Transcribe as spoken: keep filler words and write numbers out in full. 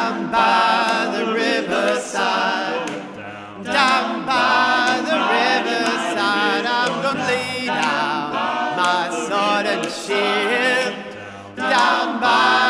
down by the riverside, down by the riverside. I'm gonna lay down my sword and shield down by